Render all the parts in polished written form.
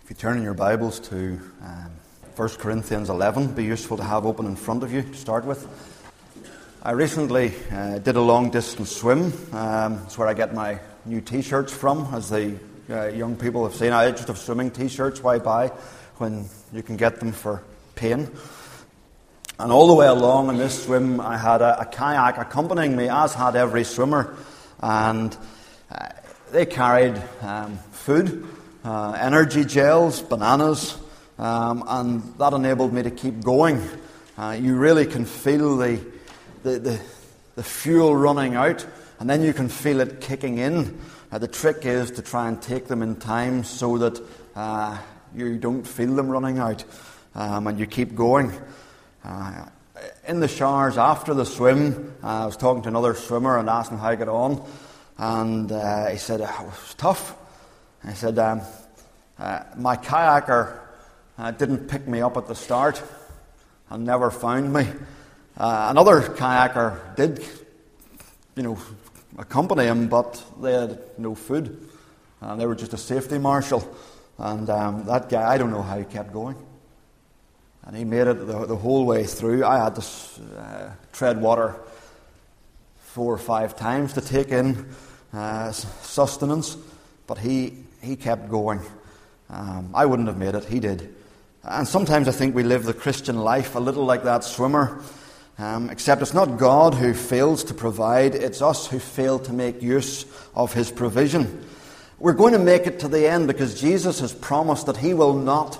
If you turn in your Bibles to 1 Corinthians 11, be useful to have open in front of you to start with. I recently did a long-distance swim. It's where I get my new T-shirts from, as the young people have seen. I just have swimming T-shirts. Why buy when you can get them for paying? And all the way along in this swim, I had a kayak accompanying me, as had every swimmer. And they carried food, energy gels, bananas, and that enabled me to keep going. You really can feel the fuel running out, and then you can feel it kicking in. The trick is to try and take them in time so that you don't feel them running out, and you keep going. In the showers after the swim, I was talking to another swimmer and asked him how I got on, and he said it was tough. I said, my kayaker didn't pick me up at the start and never found me. Another kayaker did, accompany him, but they had no food. And they were just a safety marshal. And that guy, I don't know how he kept going. And he made it the whole way through. I had to tread water 4 or 5 times to take in sustenance, but he kept going. I wouldn't have made it, he did. And sometimes I think we live the Christian life a little like that swimmer, except it's not God who fails to provide, it's us who fail to make use of his provision. We're going to make it to the end because Jesus has promised that he will not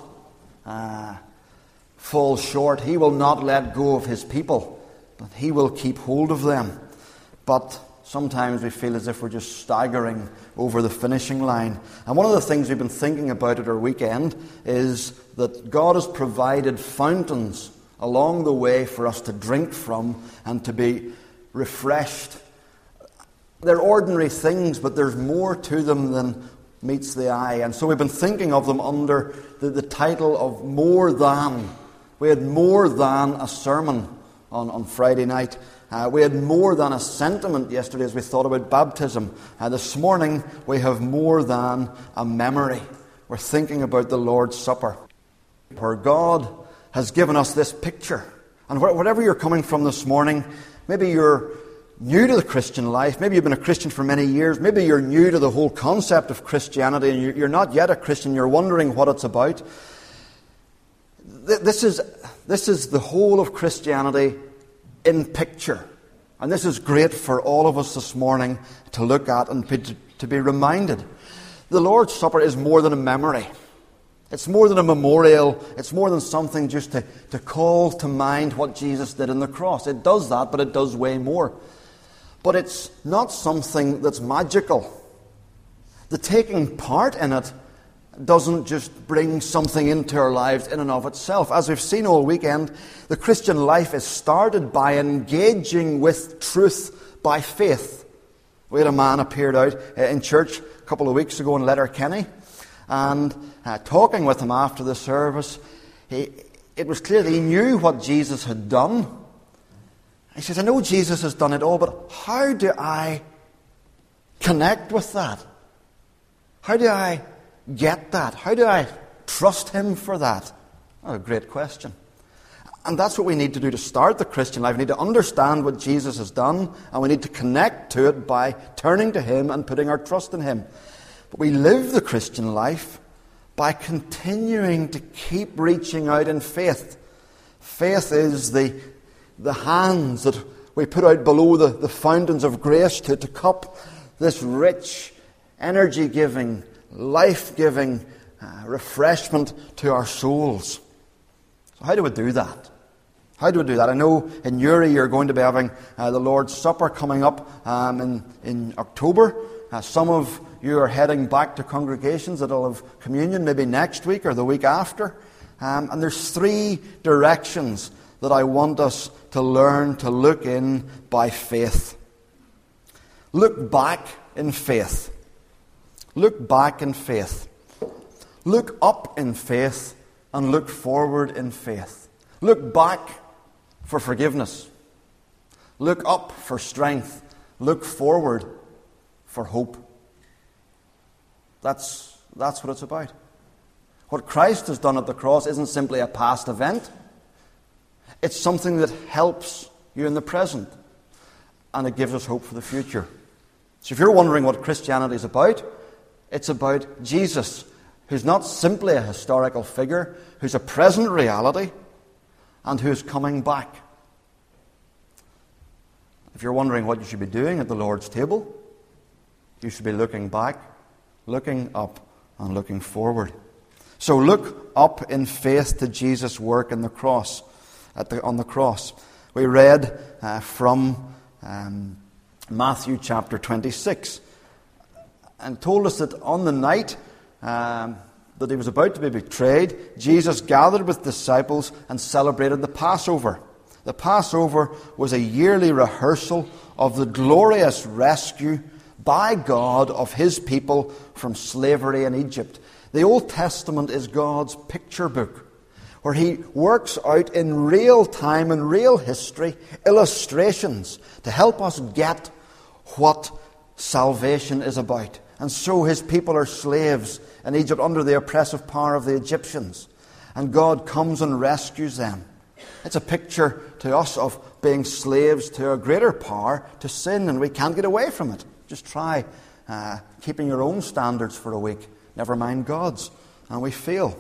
fall short. He will not let go of his people, but he will keep hold of them. But sometimes we feel as if we're just staggering over the finishing line. And one of the things we've been thinking about at our weekend is that God has provided fountains along the way for us to drink from and to be refreshed. They're ordinary things, but there's more to them than meets the eye. And so we've been thinking of them under the title of More Than. We had More Than a sermon on Friday night. We had More Than a sentiment yesterday as we thought about baptism. This morning we have More Than a memory. We're thinking about the Lord's Supper, where God has given us this picture. And whatever you're coming from this morning, maybe you're new to the Christian life, maybe you've been a Christian for many years, maybe you're new to the whole concept of Christianity and you're not yet a Christian, you're wondering what it's about. This is the whole of Christianity in picture. And this is great for all of us this morning to look at and to be reminded. The Lord's Supper is more than a memory. It's more than a memorial. It's more than something just to call to mind what Jesus did on the cross. It does that, but it does way more. But it's not something that's magical. The taking part in it doesn't just bring something into our lives in and of itself. As we've seen all weekend, the Christian life is started by engaging with truth by faith. We had a man appeared out in church a couple of weeks ago in Letterkenny, and talking with him after the service, it was clear that he knew what Jesus had done. He says, I know Jesus has done it all, but how do I connect with that? How do I get that? How do I trust him for that? Oh, a great question. And that's what we need to do to start the Christian life. We need to understand what Jesus has done, and we need to connect to it by turning to him and putting our trust in him. But we live the Christian life by continuing to keep reaching out in faith. Faith is the hands that we put out below the fountains of grace to cup this rich, energy-giving, life-giving refreshment to our souls. So how do we do that? How do we do that? I know in Uri you're going to be having the Lord's Supper coming up in October. Some of you are heading back to congregations that will have communion maybe next week or the week after. And there's 3 directions that I want us to learn to look in by faith. Look back in faith. Look back in faith. Look up in faith and look forward in faith. Look back for forgiveness. Look up for strength. Look forward for hope. That's what it's about. What Christ has done at the cross isn't simply a past event. It's something that helps you in the present, and it gives us hope for the future. So if you're wondering what Christianity is about, it's about Jesus, who's not simply a historical figure, who's a present reality, and who's coming back. If you're wondering what you should be doing at the Lord's table, you should be looking back, looking up, and looking forward. So look up in faith to Jesus' work on the cross. We read from Matthew chapter 26, and told us that on the night that he was about to be betrayed, Jesus gathered with disciples and celebrated the Passover. The Passover was a yearly rehearsal of the glorious rescue by God of his people from slavery in Egypt. The Old Testament is God's picture book, where he works out in real time and real history illustrations to help us get what salvation is about. And so his people are slaves in Egypt under the oppressive power of the Egyptians. And God comes and rescues them. It's a picture to us of being slaves to a greater power, to sin, and we can't get away from it. Just try keeping your own standards for a week, never mind God's, and we fail.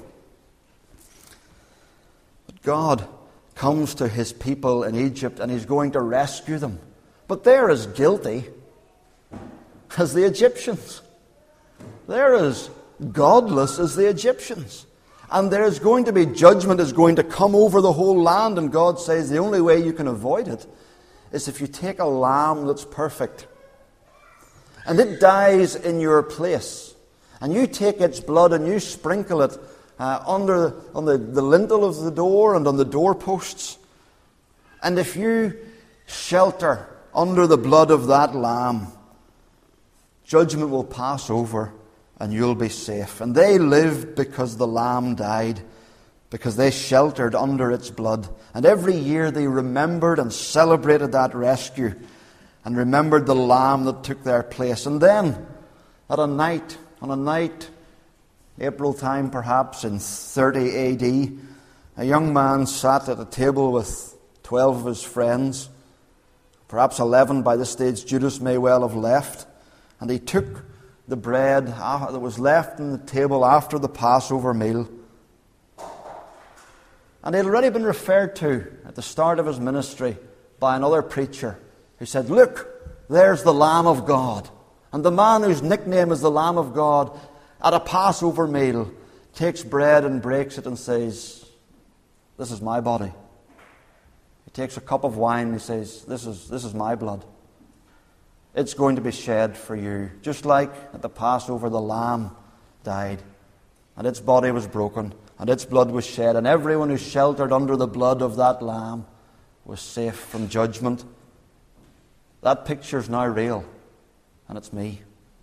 But God comes to his people in Egypt and he's going to rescue them. But they're as guilty as the Egyptians. They're as godless as the Egyptians. And there's going to be judgment is going to come over the whole land, and God says the only way you can avoid it is if you take a lamb that's perfect. And it dies in your place. And you take its blood and you sprinkle it on the lintel of the door and on the doorposts. And if you shelter under the blood of that lamb, judgment will pass over and you'll be safe. And they lived because the lamb died, because they sheltered under its blood. And every year they remembered and celebrated that rescue and remembered the lamb that took their place. And then, on a night, April time perhaps, in 30 A.D., a young man sat at a table with 12 of his friends. Perhaps 11 by this stage. Judas may well have left. And he took the bread that was left on the table after the Passover meal. And it had already been referred to at the start of his ministry by another preacher who said, "Look, there's the Lamb of God." And the man whose nickname is the Lamb of God, at a Passover meal, takes bread and breaks it and says, "This is my body." He takes a cup of wine and he says, This is my blood. It's going to be shed for you. Just like at the Passover, the lamb died, and its body was broken, and its blood was shed, and everyone who sheltered under the blood of that lamb was safe from judgment. That picture is now real, and it's me.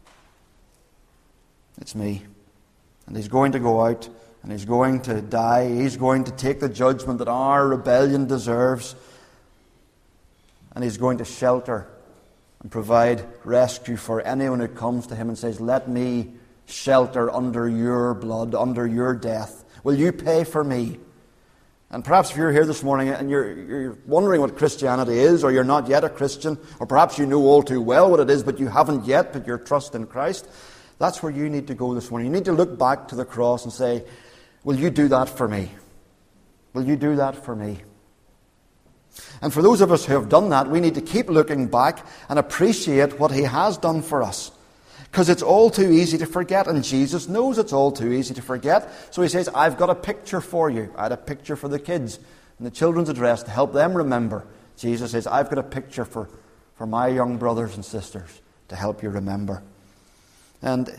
It's me. And he's going to go out, and he's going to die. He's going to take the judgment that our rebellion deserves, and he's going to shelter and provide rescue for anyone who comes to him and says, "Let me shelter under your blood, under your death. Will you pay for me?" And perhaps if you're here this morning and you're wondering what Christianity is, or you're not yet a Christian, or perhaps you know all too well what it is, but you haven't yet put your trust in Christ, that's where you need to go this morning. You need to look back to the cross and say, "Will you do that for me? Will you do that for me?" And for those of us who have done that, we need to keep looking back and appreciate what he has done for us. Because it's all too easy to forget, and Jesus knows it's all too easy to forget. So he says, "I've got a picture for you." I had a picture for the kids in the children's address to help them remember. Jesus says, "I've got a picture for my young brothers and sisters to help you remember." And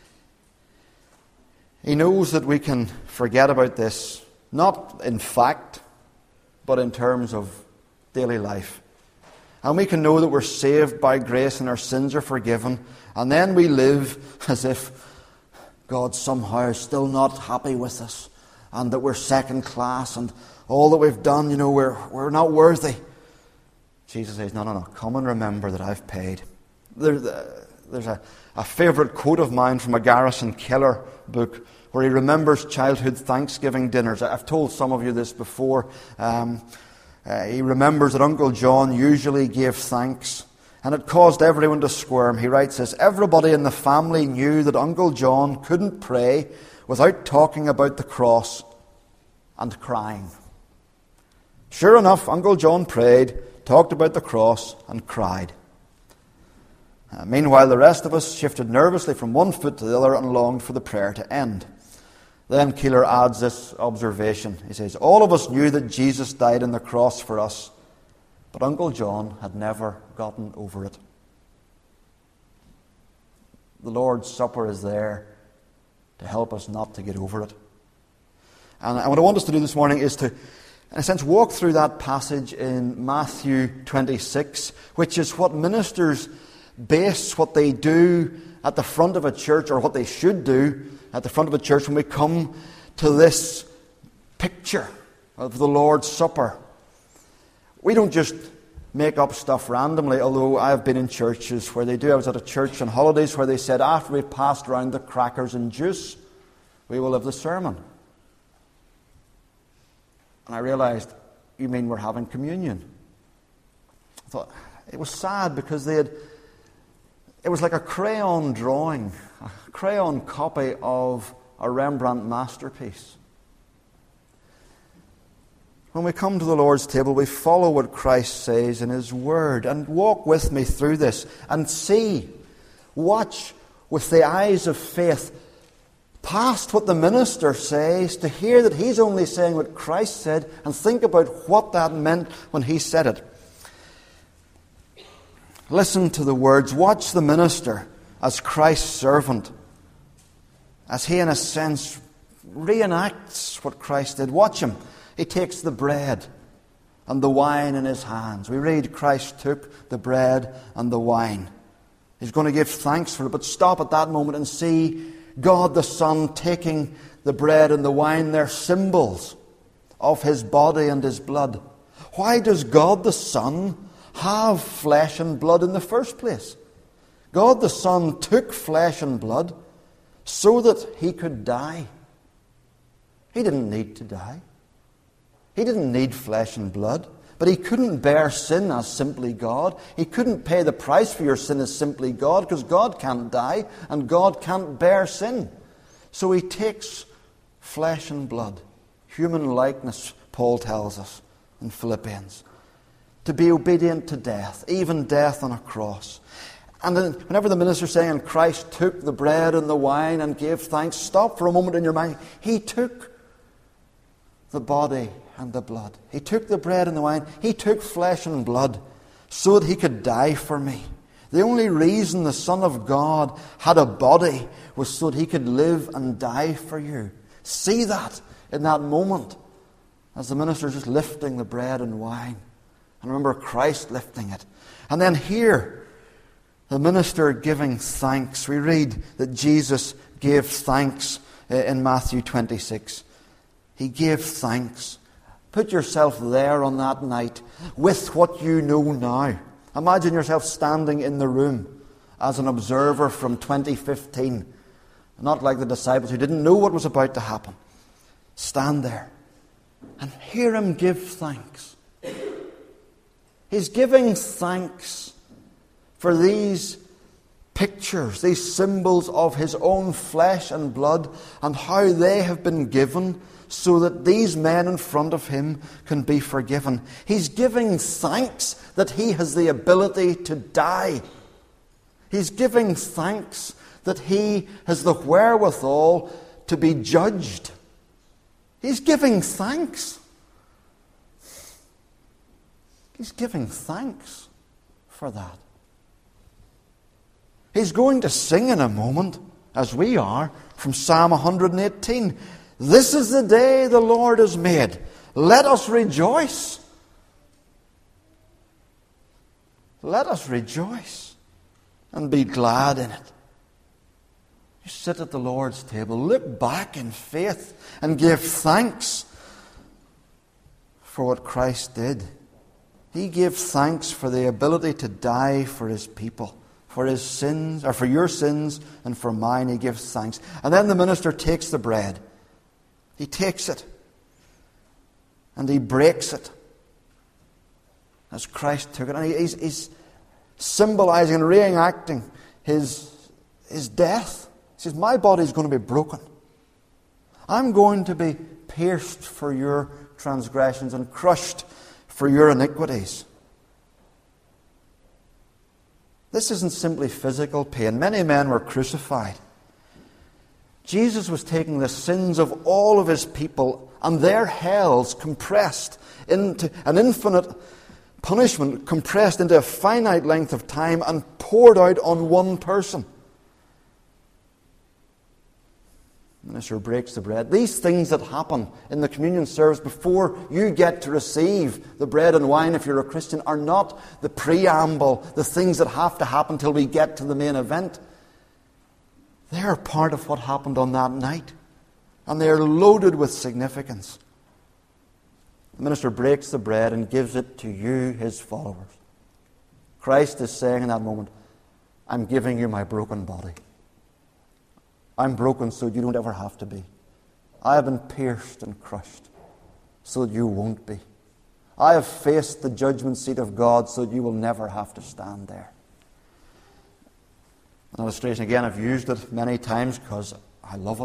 he knows that we can forget about this, not in fact, but in terms of daily life. And we can know that we're saved by grace and our sins are forgiven. And then we live as if God somehow is still not happy with us, and that we're second class, and all that we've done, we're not worthy. Jesus says, no, come and remember that I've paid. The There's a favourite quote of mine from a Garrison Keillor book where he remembers childhood Thanksgiving dinners. I've told some of you this before. He remembers that Uncle John usually gave thanks, and it caused everyone to squirm. He writes this: everybody in the family knew that Uncle John couldn't pray without talking about the cross and crying. Sure enough, Uncle John prayed, talked about the cross, and cried. Meanwhile, the rest of us shifted nervously from one foot to the other and longed for the prayer to end. Then Keillor adds this observation. He says, all of us knew that Jesus died on the cross for us, but Uncle John had never gotten over it. The Lord's Supper is there to help us not to get over it. And what I want us to do this morning is to, in a sense, walk through that passage in Matthew 26, which is what ministers base what they do at the front of a church, or what they should do at the front of a church when we come to this picture of the Lord's Supper. We don't just make up stuff randomly, although I have been in churches where they do. I was at a church on holidays where they said, after we've passed around the crackers and juice, we will have the sermon. And I realized, you mean we're having communion? I thought, it was sad because it was like a crayon drawing, a crayon copy of a Rembrandt masterpiece. When we come to the Lord's table, we follow what Christ says in His Word. And walk with me through this and see, watch with the eyes of faith, past what the minister says, to hear that he's only saying what Christ said, and think about what that meant when he said it. Listen to the words. Watch the minister as Christ's servant, as he, in a sense, reenacts what Christ did. Watch him. He takes the bread and the wine in his hands. We read Christ took the bread and the wine. He's going to give thanks for it, but stop at that moment and see God the Son taking the bread and the wine. They're symbols of His body and His blood. Why does God the Son have flesh and blood in the first place? God the Son took flesh and blood so that He could die. He didn't need to die. He didn't need flesh and blood. But He couldn't bear sin as simply God. He couldn't pay the price for your sin as simply God, because God can't die and God can't bear sin. So He takes flesh and blood, human likeness, Paul tells us in Philippians, to be obedient to death, even death on a cross. And then whenever the minister's saying, and Christ took the bread and the wine and gave thanks, stop for a moment in your mind. He took the body and the blood. He took the bread and the wine. He took flesh and blood so that He could die for me. The only reason the Son of God had a body was so that He could live and die for you. See that in that moment as the minister is just lifting the bread and wine. And remember Christ lifting it. And then here, the minister giving thanks. We read that Jesus gave thanks in Matthew 26. He gave thanks. Put yourself there on that night with what you know now. Imagine yourself standing in the room as an observer from 2015. Not like the disciples who didn't know what was about to happen. Stand there and hear Him give thanks. He's giving thanks for these pictures, these symbols of His own flesh and blood, and how they have been given so that these men in front of Him can be forgiven. He's giving thanks that He has the ability to die. He's giving thanks that He has the wherewithal to be judged. He's giving thanks. He's giving thanks for that. He's going to sing in a moment, as we are, from Psalm 118. This is the day the Lord has made. Let us rejoice. Let us rejoice and be glad in it. You sit at the Lord's table, look back in faith and give thanks for what Christ did. He gave thanks for the ability to die for His people, For his sins, or for your sins, and for mine he gives thanks. And then the minister takes the bread. He takes it. And he breaks it. As Christ took it. And he's symbolizing and reenacting his death. He says, my body is going to be broken. I'm going to be pierced for your transgressions and crushed for your iniquities. This isn't simply physical pain. Many men were crucified. Jesus was taking the sins of all of his people and their hells compressed into an infinite punishment, compressed into a finite length of time and poured out on one person. The minister breaks the bread. These things that happen in the communion service before you get to receive the bread and wine if you're a Christian are not the preamble, the things that have to happen till we get to the main event. They are part of what happened on that night. And they are loaded with significance. The minister breaks the bread and gives it to you, his followers. Christ is saying in that moment, I'm giving you my broken body. I'm broken so that you don't ever have to be. I have been pierced and crushed so that you won't be. I have faced the judgment seat of God so that you will never have to stand there. An illustration, again, I've used it many times because I love it.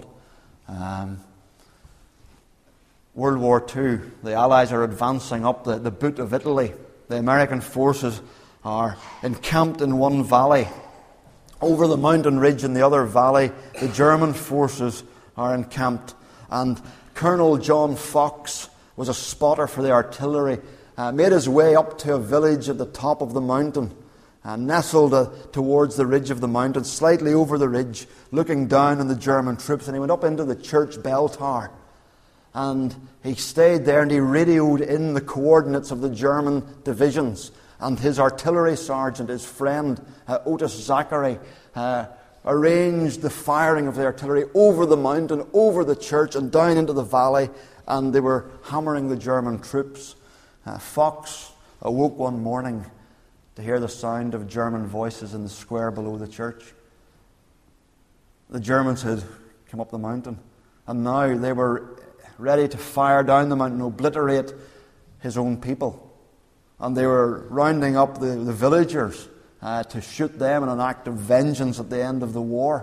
World War II, the Allies are advancing up the boot of Italy. The American forces are encamped in one valley. Over the mountain ridge in the other valley, the German forces are encamped. And Colonel John Fox was a spotter for the artillery, made his way up to a village at the top of the mountain, nestled towards the ridge of the mountain, slightly over the ridge, looking down on the German troops. And he went up into the church bell tower. And he stayed there and he radioed in the coordinates of the German divisions. And his artillery sergeant, his friend Otis Zachary, arranged the firing of the artillery over the mountain, over the church, and down into the valley. And they were hammering the German troops. Fox awoke one morning to hear the sound of German voices in the square below the church. The Germans had come up the mountain, and now they were ready to fire down the mountain, obliterate his own people. And they were rounding up the villagers to shoot them in an act of vengeance at the end of the war.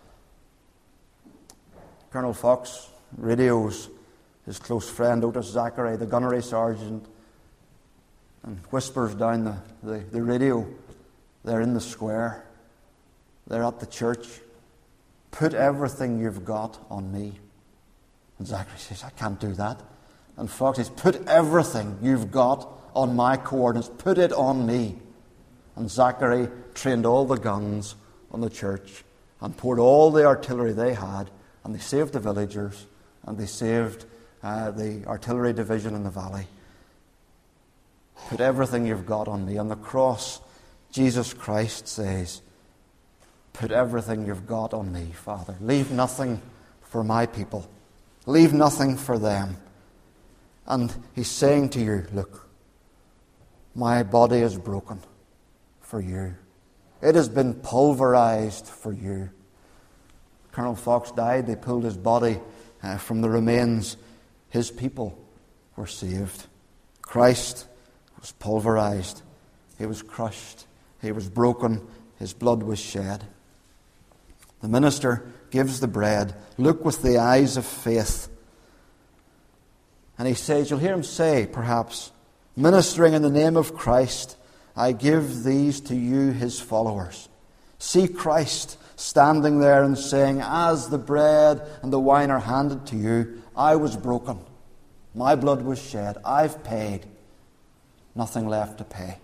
Colonel Fox radios his close friend Otis Zachary, the gunnery sergeant, and whispers down the radio, they're in the square. They're at the church. Put everything you've got on me. And Zachary says, I can't do that. And Fox says, put everything you've got on my coordinates. Put it on me. And Zachary trained all the guns on the church and poured all the artillery they had, and they saved the villagers, and they saved the artillery division in the valley. Put everything you've got on me. On the cross, Jesus Christ says, put everything you've got on me, Father. Leave nothing for my people. Leave nothing for them. And he's saying to you, look, my body is broken for you. It has been pulverized for you. Colonel Fox died. They pulled his body from the remains. His people were saved. Christ was pulverized. He was crushed. He was broken. His blood was shed. The minister gives the bread. Look with the eyes of faith. And he says, you'll hear him say, perhaps, ministering in the name of Christ, I give these to you, his followers. See Christ standing there and saying, as the bread and the wine are handed to you, I was broken. My blood was shed. I've paid. Nothing left to pay.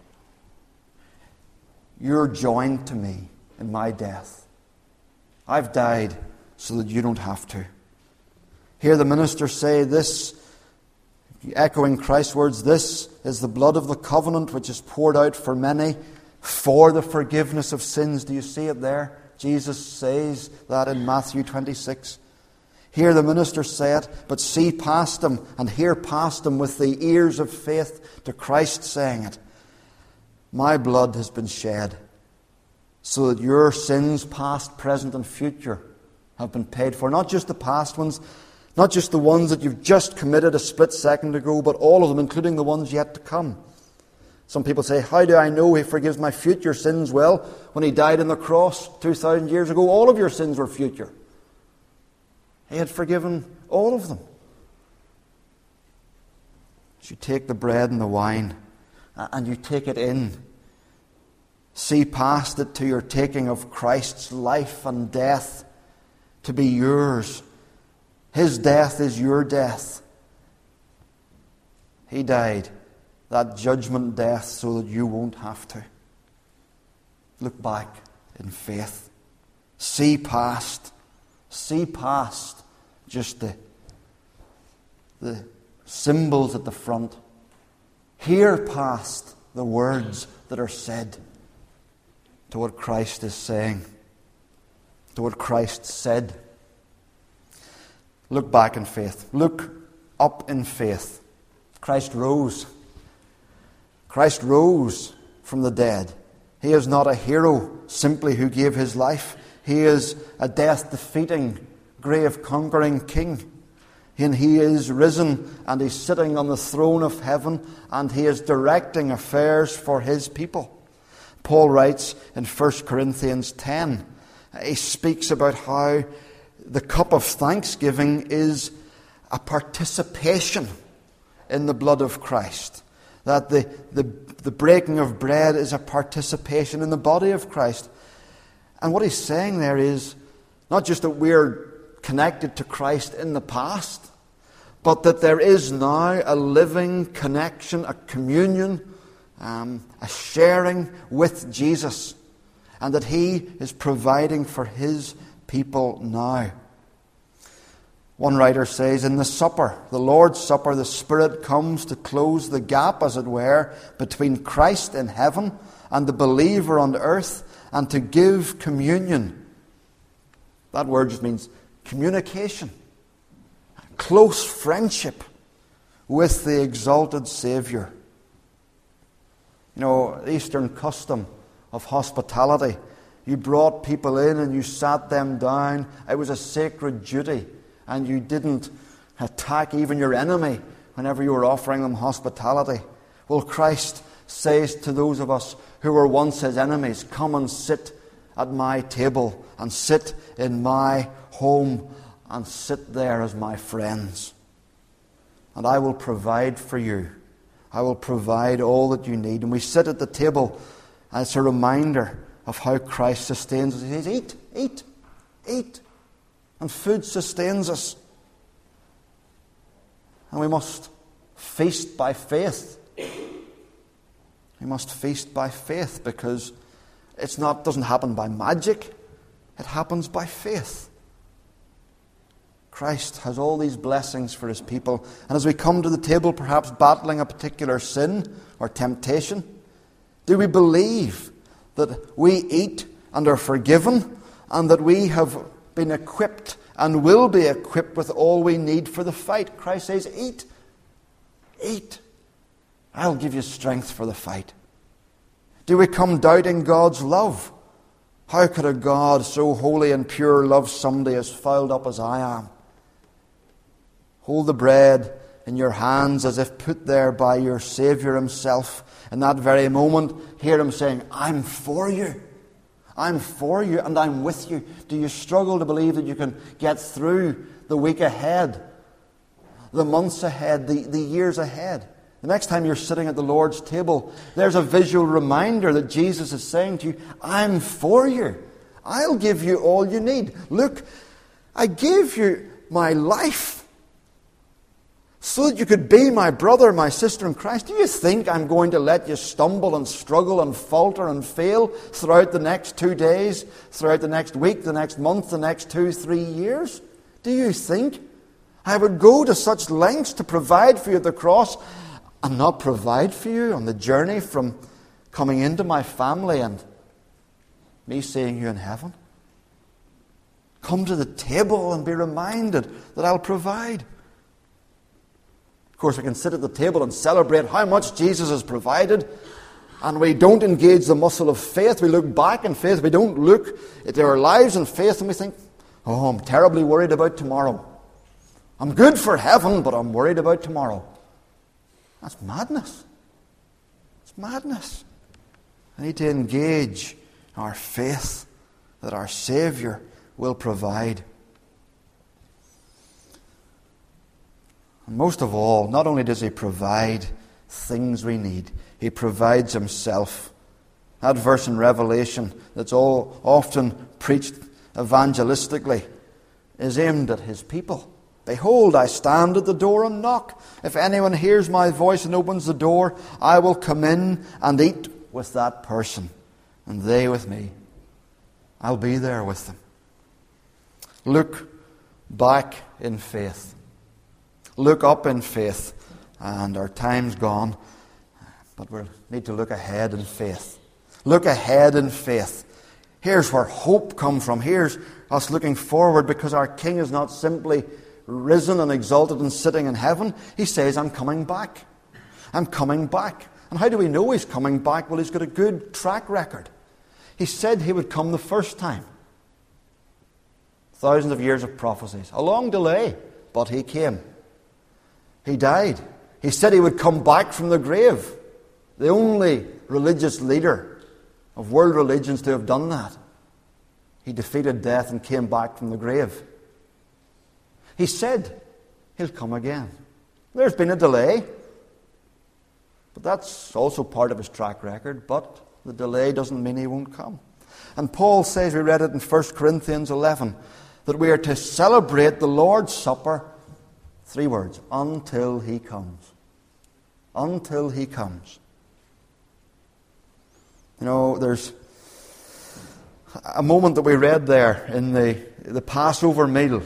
You're joined to me in my death. I've died so that you don't have to. Hear the minister say this, echoing Christ's words, this is the blood of the covenant which is poured out for many for the forgiveness of sins. Do you see it there? Jesus says that in Matthew 26. Hear the minister say it, but see past him and hear past him with the ears of faith to Christ saying it. My blood has been shed so that your sins, past, present, and future, have been paid for. Not just the past ones, not just the ones that you've just committed a split second ago, but all of them, including the ones yet to come. Some people say, how do I know He forgives my future sins? Well, when He died on the cross 2,000 years ago, all of your sins were future. He had forgiven all of them. As you take the bread and the wine, and you take it in, see past it to your taking of Christ's life and death to be yours. His death is your death. He died that judgment death so that you won't have to. Look back in faith. See past just the symbols at the front. Hear past the words that are said to what Christ is saying, to what Christ said. Look back in faith. Look up in faith. Christ rose. Christ rose from the dead. He is not a hero simply who gave His life. He is a death-defeating, grave-conquering King. And He is risen, and He's sitting on the throne of heaven, and He is directing affairs for His people. Paul writes in 1 Corinthians 10, he speaks about how the cup of thanksgiving is a participation in the blood of Christ. That the breaking of bread is a participation in the body of Christ. And what he's saying there is not just that we're connected to Christ in the past, but that there is now a living connection, a communion, a sharing with Jesus, and that He is providing for His people now. One writer says, in the supper, the Lord's Supper, the Spirit comes to close the gap, as it were, between Christ in heaven and the believer on earth, and to give communion. That word just means communication, close friendship with the exalted Saviour. You know, the Eastern custom of hospitality. You brought people in and you sat them down. It was a sacred duty. And you didn't attack even your enemy whenever you were offering them hospitality. Well, Christ says to those of us who were once His enemies, come and sit at my table and sit in my home and sit there as my friends. And I will provide for you. I will provide all that you need. And we sit at the table as a reminder of how Christ sustains us. He says, eat, eat, eat. And food sustains us. And we must feast by faith. We must feast by faith because it doesn't happen by magic. It happens by faith. Christ has all these blessings for His people. And as we come to the table, perhaps battling a particular sin or temptation, do we believe that we eat and are forgiven, and that we have been equipped and will be equipped with all we need for the fight? Christ says, eat, eat. I'll give you strength for the fight. Do we come doubting God's love? How could a God so holy and pure love somebody as fouled up as I am? Hold the bread in your hands as if put there by your Saviour Himself. In that very moment, hear Him saying, I'm for you. I'm for you and I'm with you. Do you struggle to believe that you can get through the week ahead, the months ahead, the years ahead? The next time you're sitting at the Lord's table, there's a visual reminder that Jesus is saying to you, I'm for you. I'll give you all you need. Look, I gave you my life so that you could be my brother, my sister in Christ. Do you think I'm going to let you stumble and struggle and falter and fail throughout the next 2 days, throughout the next week, the next month, the next 2-3 years? Do you think I would go to such lengths to provide for you at the cross and not provide for you on the journey from coming into my family and me seeing you in heaven? Come to the table and be reminded that I'll provide. Of course, we can sit at the table and celebrate how much Jesus has provided. and we don't engage the muscle of faith, we look back in faith, we don't look at our lives in faith and we think, oh, I'm terribly worried about tomorrow. I'm good for heaven, but I'm worried about tomorrow. That's madness. It's madness. I need to engage our faith that our Saviour will provide. And most of all, not only does He provide things we need, He provides Himself. That verse in Revelation that's all often preached evangelistically is aimed at His people. Behold, I stand at the door and knock. If anyone hears my voice and opens the door, I will come in and eat with that person, and they with me. I'll be there with them. Look back in faith. Look up in faith. And our time's gone, but we need to look ahead in faith. Look ahead in faith. Here's where hope comes from. Here's us looking forward, because our King is not simply risen and exalted and sitting in heaven. He says, I'm coming back. I'm coming back. And how do we know He's coming back? Well, He's got a good track record. He said He would come the first time. Thousands of years of prophecies. A long delay, but He came. He died. He said He would come back from the grave. The only religious leader of world religions to have done that. He defeated death and came back from the grave. He said He'll come again. There's been a delay, but that's also part of His track record. But the delay doesn't mean He won't come. And Paul says, we read it in 1 Corinthians 11, that we are to celebrate the Lord's Supper, 3 words, until He comes. Until He comes. You know, there's a moment that we read there in the Passover meal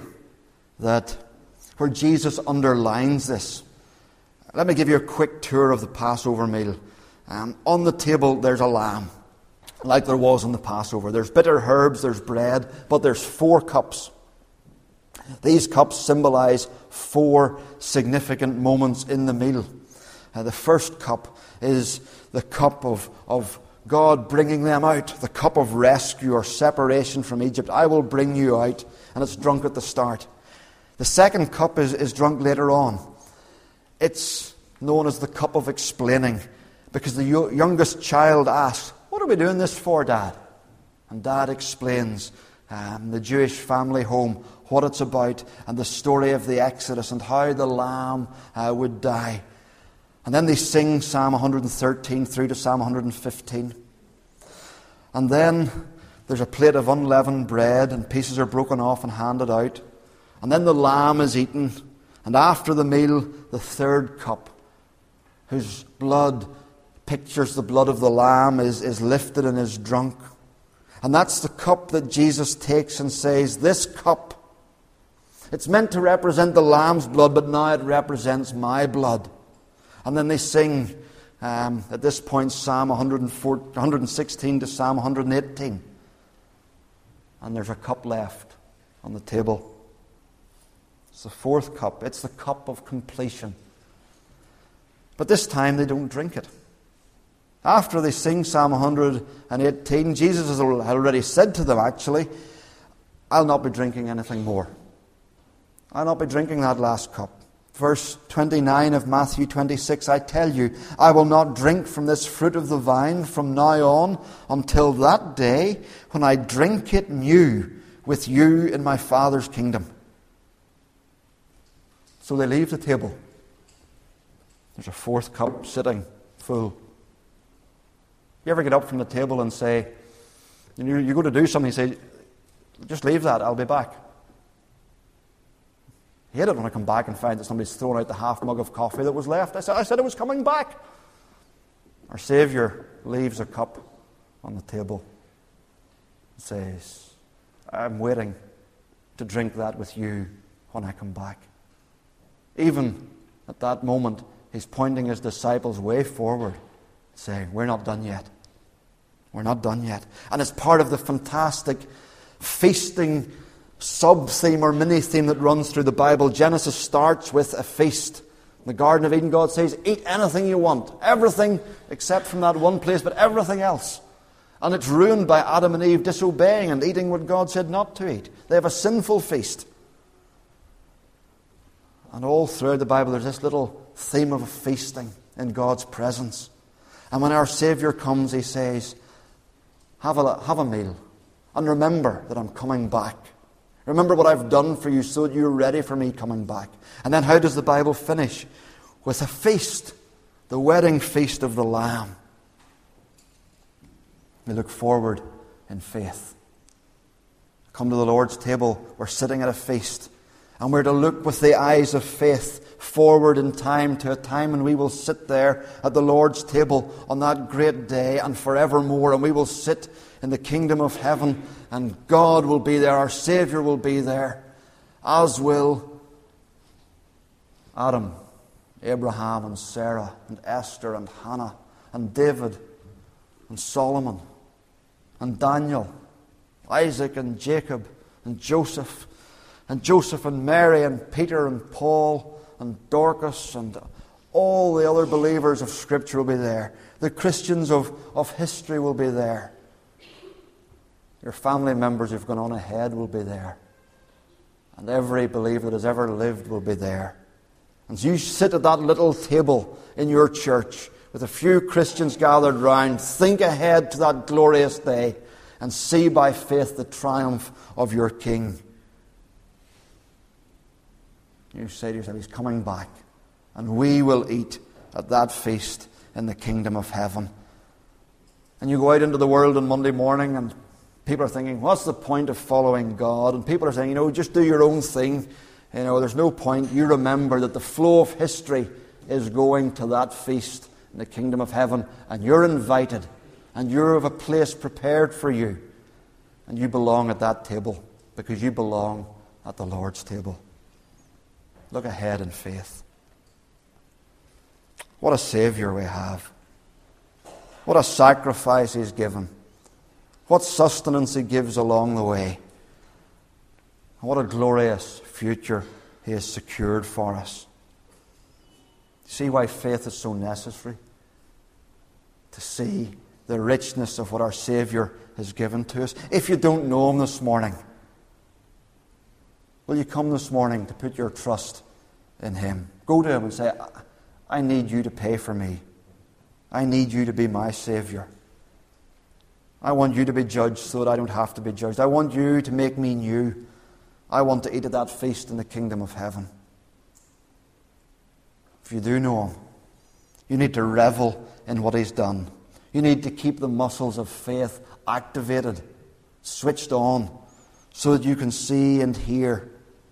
where Jesus underlines this. Let me give you a quick tour of the Passover meal. On the table there's a lamb, like there was on the Passover. There's bitter herbs, there's bread, but there's 4 cups. These cups symbolize 4 significant moments in the meal. The first cup is the cup of God bringing them out, the cup of rescue or separation from Egypt. I will bring you out, and it's drunk at the start. The second cup is drunk later on. It's known as the cup of explaining, because the youngest child asks, what are we doing this for, Dad? And Dad explains the Jewish family home, what it's about, and the story of the Exodus and how the lamb would die. And then they sing Psalm 113 through to Psalm 115. And then there's a plate of unleavened bread, and pieces are broken off and handed out. And then the lamb is eaten. And after the meal, the third cup, whose blood pictures the blood of the lamb, is lifted and is drunk. And that's the cup that Jesus takes and says, this cup, it's meant to represent the lamb's blood, but now it represents my blood. And then they sing, at this point, Psalm 116 to Psalm 118. And there's a cup left on the table. It's the 4th cup. It's the cup of completion. But this time they don't drink it. After they sing Psalm 118, Jesus has already said to them, actually, I'll not be drinking anything more. I'll not be drinking that last cup. Verse 29 of Matthew 26, I tell you, I will not drink from this fruit of the vine from now on until that day when I drink it new with you in my Father's kingdom. So they leave the table. There's a 4th cup sitting full. You ever get up from the table and say, you go to do something, you say, just leave that, I'll be back. I hate it when I come back and find that somebody's thrown out the half mug of coffee that was left. I said it was coming back. Our Saviour leaves a cup on the table and says, I'm waiting to drink that with you when I come back. Even at that moment, He's pointing His disciples way forward, saying, we're not done yet. We're not done yet. And it's part of the fantastic feasting sub-theme or mini-theme that runs through the Bible. Genesis starts with a feast. In the Garden of Eden, God says, eat anything you want. Everything except from that one place, but everything else. And it's ruined by Adam and Eve disobeying and eating what God said not to eat. They have a sinful feast. And all throughout the Bible, there's this little theme of feasting in God's presence. And when our Saviour comes, He says, have a meal. And remember that I'm coming back. Remember what I've done for you so that you're ready for me coming back. And then how does the Bible finish? With a feast. The wedding feast of the Lamb. We look forward in faith. Come to the Lord's table. We're sitting at a feast. And we're to look with the eyes of faith forward in time to a time when we will sit there at the Lord's table on that great day and forevermore. And we will sit in the kingdom of heaven, and God will be there. Our Saviour will be there, as will Adam, Abraham and Sarah and Esther and Hannah and David and Solomon and Daniel, Isaac and Jacob and Joseph and Mary and Peter and Paul and Dorcas and all the other believers of Scripture will be there. The Christians of history will be there. Your family members who've gone on ahead will be there. And every believer that has ever lived will be there. And so you sit at that little table in your church with a few Christians gathered round. Think ahead to that glorious day and see by faith the triumph of your King. You say to yourself, He's coming back. And we will eat at that feast in the kingdom of heaven. And you go out into the world on Monday morning and people are thinking, what's the point of following God? And people are saying, just do your own thing. There's no point. You remember that the flow of history is going to that feast in the kingdom of heaven. And you're invited. And you're of a place prepared for you. And you belong at that table because you belong at the Lord's table. Look ahead in faith. What a Saviour we have. What a sacrifice He's given. What sustenance He gives along the way. And what a glorious future He has secured for us. See why faith is so necessary? To see the richness of what our Saviour has given to us. If you don't know Him this morning, will you come this morning to put your trust in Him? Go to Him and say, I need you to pay for me. I need you to be my Saviour. I want you to be judged so that I don't have to be judged. I want you to make me new. I want to eat at that feast in the kingdom of heaven. If you do know Him, you need to revel in what He's done. You need to keep the muscles of faith activated, switched on, so that you can see and hear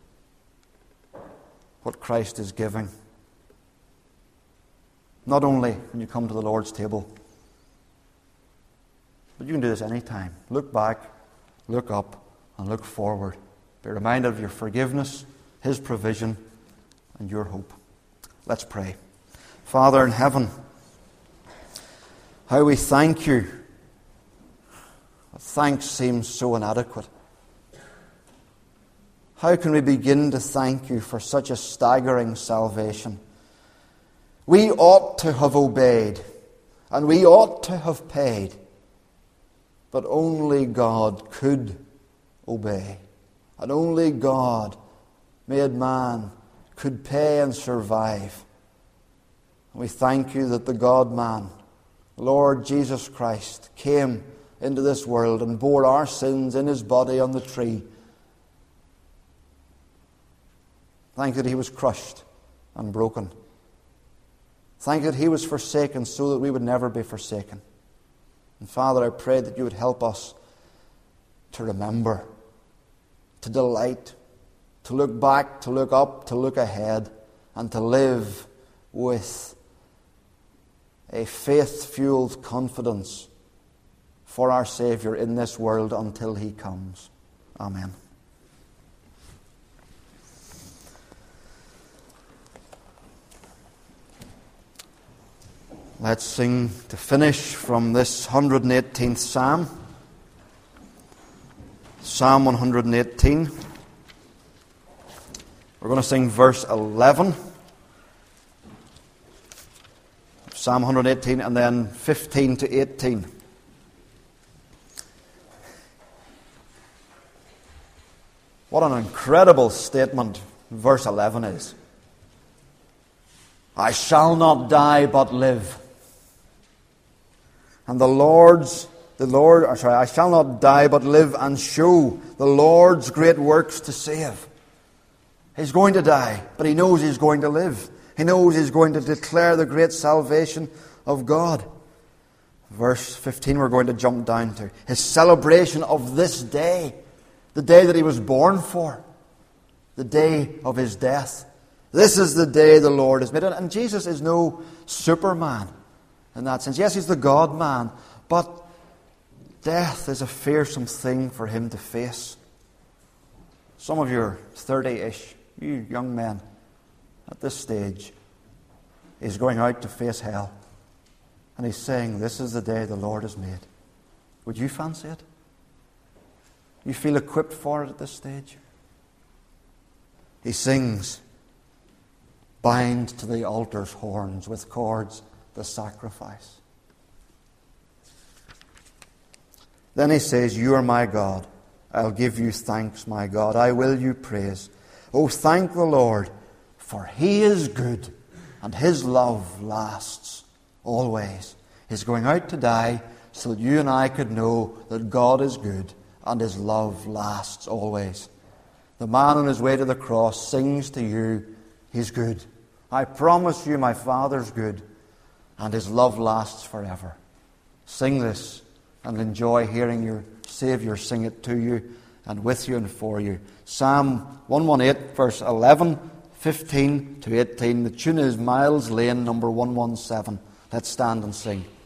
what Christ is giving. Not only when you come to the Lord's table, but you can do this anytime. Look back, look up, and look forward. Be reminded of your forgiveness, His provision, and your hope. Let's pray. Father in heaven, how we thank you. Thanks seems so inadequate. How can we begin to thank you for such a staggering salvation? We ought to have obeyed, and we ought to have paid, but only God could obey, and only God, made man, could pay and survive. We thank you that the God-man, Lord Jesus Christ, came into this world and bore our sins in His body on the tree. Thank you that He was crushed and broken. Thank you that He was forsaken so that we would never be forsaken. And Father, I pray that you would help us to remember, to delight, to look back, to look up, to look ahead, and to live with a faith-fueled confidence for our Saviour in this world until He comes. Amen. Let's sing to finish from this 118th Psalm. Psalm 118. We're going to sing verse 11. Psalm 118 and then 15 to 18. What an incredible statement verse 11 is. I shall not die but live. And I shall not die but live and show the Lord's great works to save. He's going to die, but he knows he's going to live. He knows he's going to declare the great salvation of God. Verse 15 we're going to jump down to. His celebration of this day. The day that he was born for. The day of his death. This is the day the Lord has made. And Jesus is no Superman in that sense. Yes, he's the God-man, but death is a fearsome thing for him to face. Some of you are 30-ish, you young men, at this stage, is going out to face hell. And he's saying, this is the day the Lord has made. Would you fancy it? You feel equipped for it at this stage? He sings, bind to the altar's horns with cords the sacrifice. Then he says, you are my God. I'll give you thanks, my God. I will you praise. Oh, thank the Lord, for he is good, and his love lasts always. He's going out to die so that you and I could know that God is good, and his love lasts always. The man on his way to the cross sings to you, he's good. I promise you my Father's good, and his love lasts forever. Sing this and enjoy hearing your Saviour sing it to you and with you and for you. Psalm 118, verse 11, 15 to 18. The tune is Miles Lane, number 117. Let's stand and sing.